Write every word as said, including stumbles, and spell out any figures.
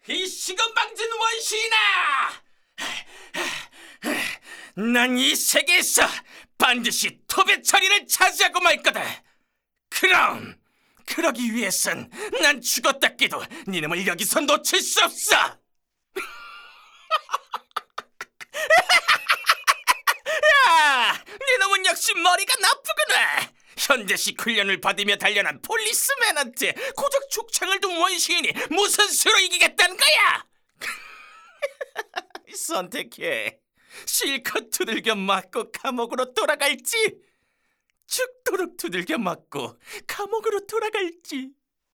이 시건방진 원시인아! 난 이 세계에서 반드시 톱의 자리를 차지하고 말 거다. 그럼 그러기 위해선 난 죽었다 깨도 니놈을 여기서 놓칠 수 없어. 야, 니놈은 역시 머리가 나쁘구나. 현대식 훈련을 받으며 단련한 폴리스맨한테 고작 죽창을 둔 원시인이 무슨 수로 이기겠다는 거야? 선택해. 실컷 두들겨 맞고 감옥으로 돌아갈지, 죽도록 두들겨 맞고 감옥으로 돌아갈지.